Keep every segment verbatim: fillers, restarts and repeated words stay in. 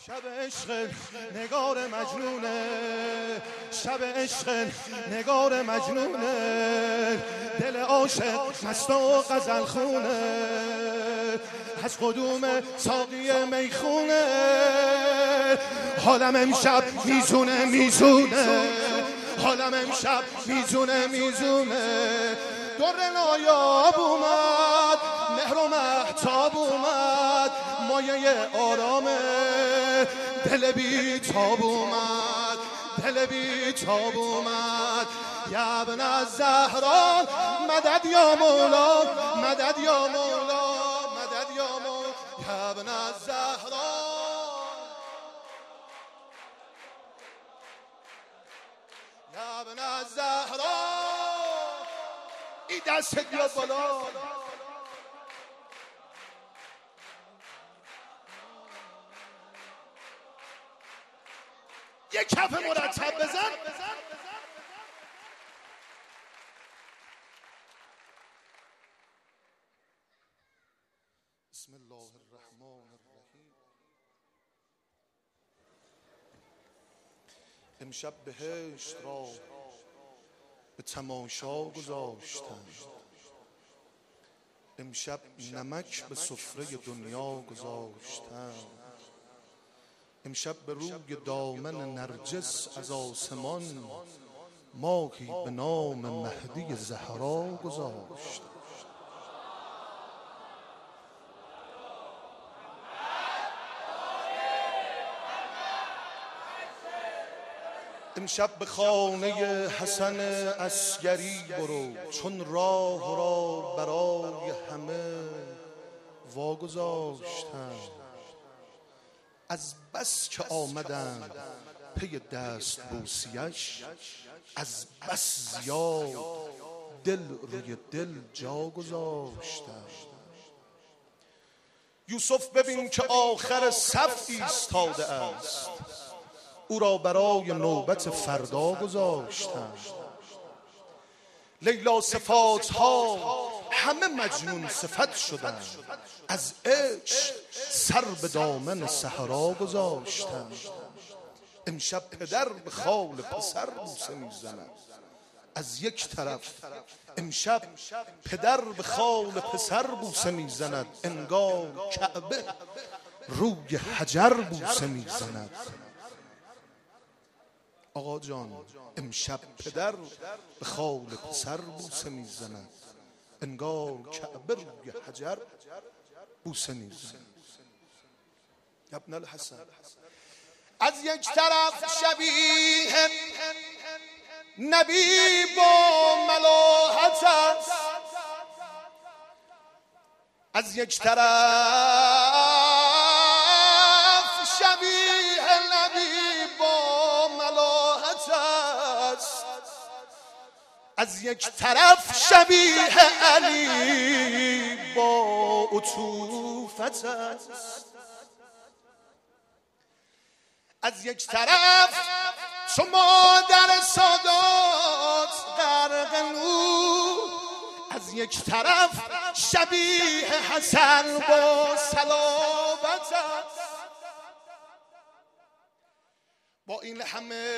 شب عشق نگار مجنونه، شب عشق نگار مجنونه، دل عاشق مست و غزل خونه، از قدوم ساقی میخونه، حالم امشب میزونه میزونه، حالم امشب میزونه میزونه، در نایاب اومد، مهر و مهتاب اومد، مایه آرامه، دل بی تاب اومد، دل بی تاب اومد، یا ابن الزهرا مدد یا مولا، مدد یا مولا، مدد یا مولا، یا ابن الزهرا، یا ابن الزهرا، این دست بیاد بالا. یک کف مرتب بزن. بسم الله الرحمن الرحیم. امشب بهشت را به تماشا گذاشتم، امشب نمک به سفره دنیا گذاشتم، امشب به روی دامن نرجس از آسمان ماهی به نام مهدی زهرا گذاشتم. امشب به خانه حسن عسگری برو، چون راه را برای همه واگذاشتم، از بس که آمدند پی دست بوسیش، از بس زیاد دل روی دل جا گذاشتم. یوسف ببین که آخر صف ایستاده است، او را برای نوبت فردا گذاشتم. لیلا صفات ها همه مجنون صفت شدند، از عشق سر به دامن صحرا گذاشتم. امشب پدر به خال پسر بوسه میزند، از یک طرف امشب پدر به خال پسر بوسه میزند، انگار کعبه روی حجر بوسه میزند. آقا جان امشب پدر به خال پسر بوسه میزند، انگار کعبه روی حجر بوسه میزند. ابن الحسن از یک طرف شبیه نبی با ملاحت است، از یک طرف شبیه نبی با ملاحت است، از یک طرف شبیه علی با عطوفت است، از یک طرف چو مادر سادات غرق نور، از یک طرف شبیه حسن با صلابت است. با این همه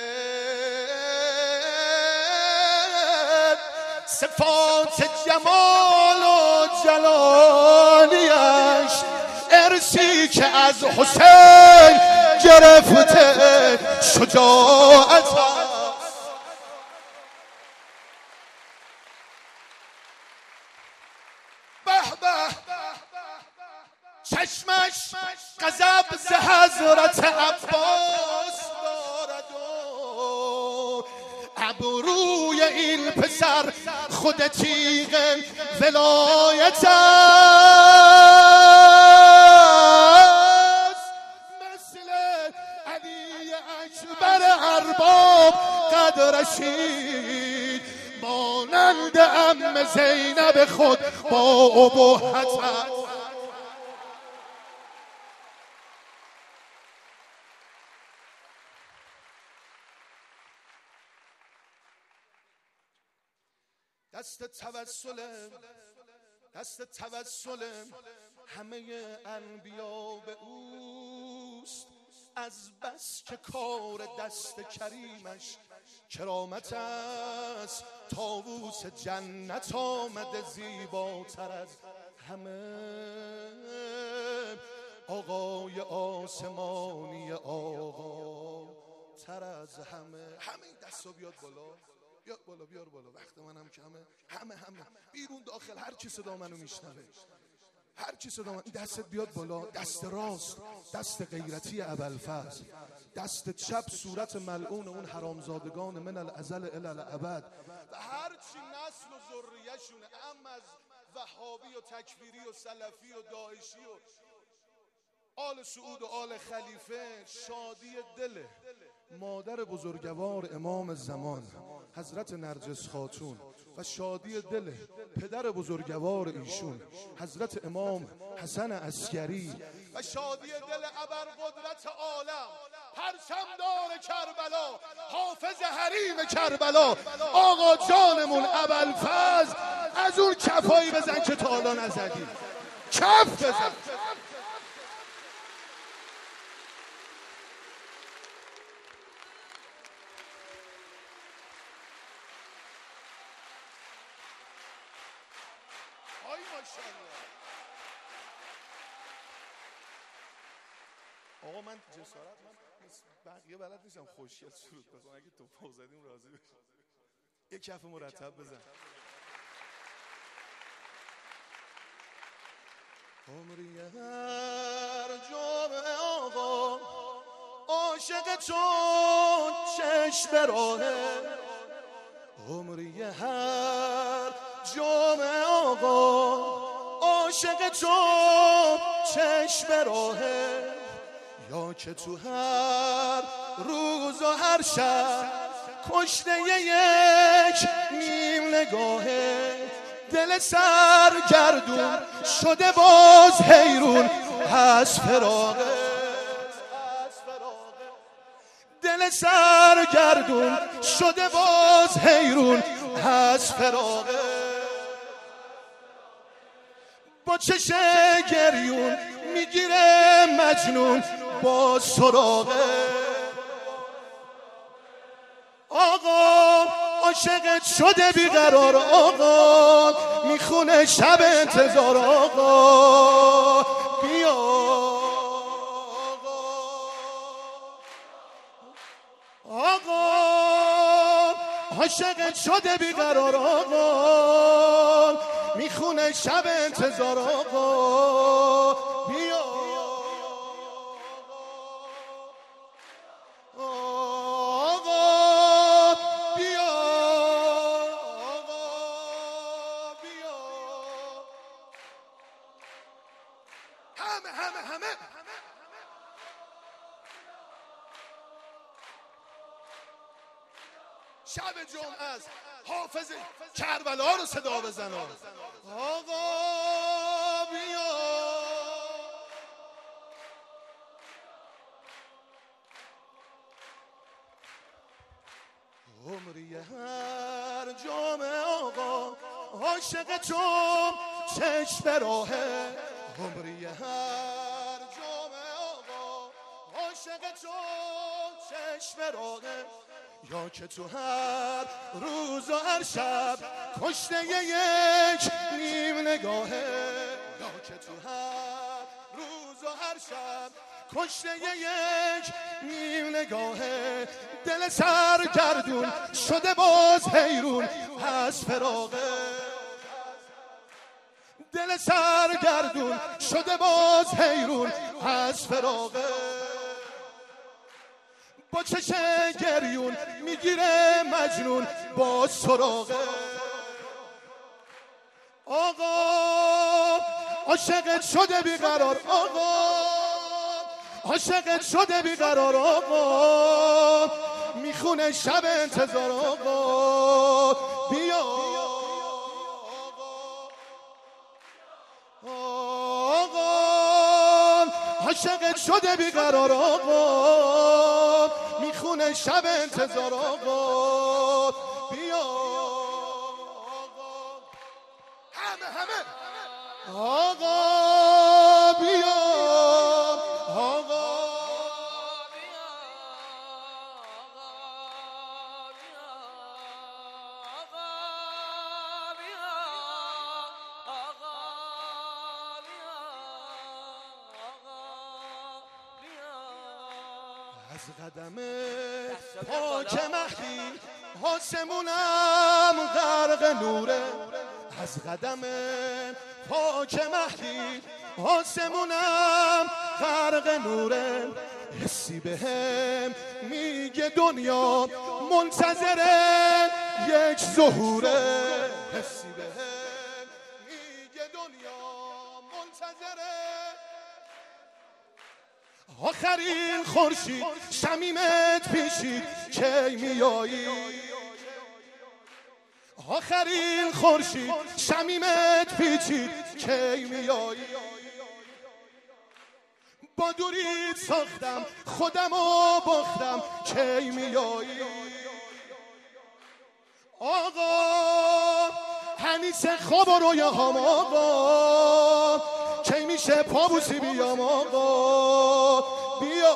صفات جمال و جلالیش، ارسی که از حسین گرفته شجاعت است. به به چشمش غضب ز حضرت عباس دارد و ابروی این پسر خود تیغ ولایت است، مثل علی اکبر ارباب قد رشید، مانند ام زینب خود با ابهت است. دست توسل، دست توسل همه انبیا به اوست، از بس که کار دست کریمش کرامت است، طاووس جنت آمده زیباتر از همه، آقای آسمانی آقا تر از همه. همه این دستا بیاد بالا، بیاد بالا، بیار بالا، وقت منم کمه. همه همه بیرون داخل هر کی صدا منو میشنوه، هر کی صدا من، این دستت بیاد بالا. دست راست دست غیرتی ابوالفضل، دست چپ صورت ملعون اون حرامزادگان من الازل الی الابد و هر چی نسل و ذریه‌شونه، ام از وهابی و تکفیری و سلفی و داعشی و آل سعود و آل خلیفه. شادی دل مادر بزرگوار امام زمان حضرت نرجس خاتون و شادی دل پدر بزرگوار ایشون حضرت امام حسن عسکری و شادی دل ابرقدرت عالم پرچمدار کربلا حافظ حریم کربلا آقا جانمون ابوالفضل. از اون کفایی بزن که تا حالا نزدی، کف بزن. آی ماشاءالله. آقا من جسارت من بقیه بلد نیستم خوشگل سرود بخونم، اگه تو پا زدیم راضی بشم. یک کف مرتب بزن. عمری هر جمعه آقا عاشق چون چشم به راهه، عمری هر جمعه آقا عاشق چون چشم به راهه، یا که تو هر روز و هر شب کشته یک نیم نگاهه، دل سرگردون شده باز حیرون از فراقه، دل سرگردون شده باز حیرون از فراقه، با چشم گریون میگیره مجنون با سراغه. آقا عاشقت شده بیقرار، آقا میخونه شب انتظار، آقا بیا آقا عاشقت شده بیقرار، آقا میخونه شب انتظار، آقا بیا شب جمعه است. حافظ کربلا رو صدا بزن. آقا بیا عمری هر جمعه آقا عاشق چون چشم به راهه، عمری هر جمعه آقا عاشق چون چشم به راهه، یا که تو هر روز و هر شب کشته یک نیم نگاهه، یا که تو هر روز و هر شب کشته یک نیم نگاهه، دل سرگردون شده باز حیرون از فراقه، دل سرگردون شده باز حیرون از فراقه، با چشم گریون میگیره مجنون با سراغه. آقا عاشقت شده بیقرار، آقا عاشقت شده بیقرار، آقا میخونه شب انتظار، آقا بیا آقا عاشقت شده بیقرار، آقا میخونه شب انتظار، آقا بیا آقا همه همه آقا بیا آقا از قدم پاک مهدی آسمونم غرق نوره، از قدم پاک مهدی آسمونم غرق نوره. حسی بهم میگه دنیا منتظره یک ظهوره، حسی بهم میگه دنیا منتظره. آخرین خورشید شمیمت پیشید کی میایی، آخرین خورشید شمیمت پیچید کی میایی. با دورید ساختم خودم و باختم کی میایی. آقا هنیس خواب و رویاهام آقا، کی میشه پابوسی بیام آقا، بیا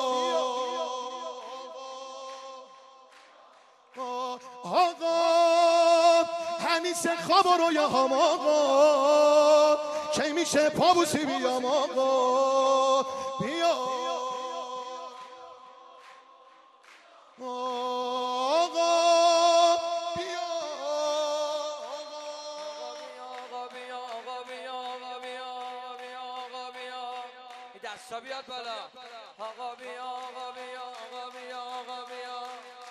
آقا هنیس خواب و رویاهام آقا، کی میشه پابوسی بیام آقا، بیا آقا بیا آقا بیا آقا بیا آقا بیا آقا بیا دستا بیاد بالا. آقا بیا آقا بیا آقا بیا آقا بیا.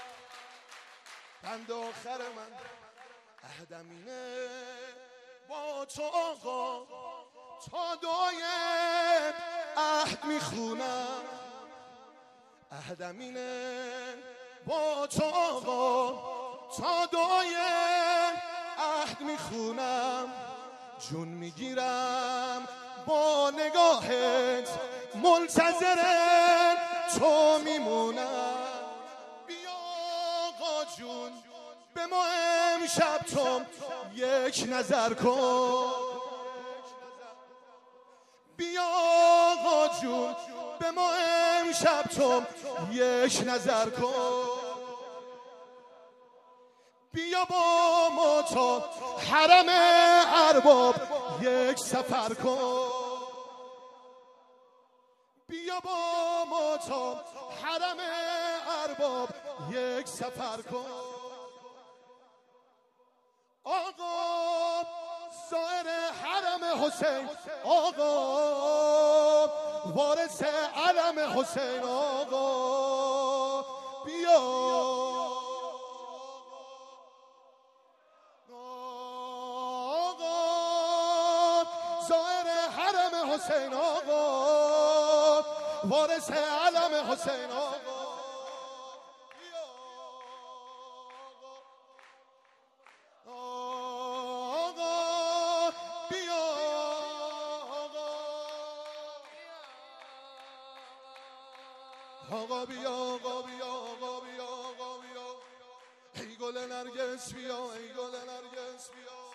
بند آخر من عهدم اینه با تو آقا، تا دعای عهد میخونم. عهدم اینه با تو آقا، تا دعای عهد میخونم. جون میگیرم با نگاهت منتظر تو میمونم. بیا آقا جون به ما امشب تو یک نظر کن، بیا آقا جون به ما امشب تو یک نظر کن. بیا با ما تا حرم ارباب یک سفر کن، بیا با ما تا حرم ارباب یک سفر کن. آقا زائر حرم حسین آقا، وارث علم حسین آقا، بیا آقا زائر حرم حسین آقا، وارث علم حسین آقا. آقا بیا آقا بیا آقا بیا آقا بیا، ای گل نرگس بیا ای گل نرگس بیا.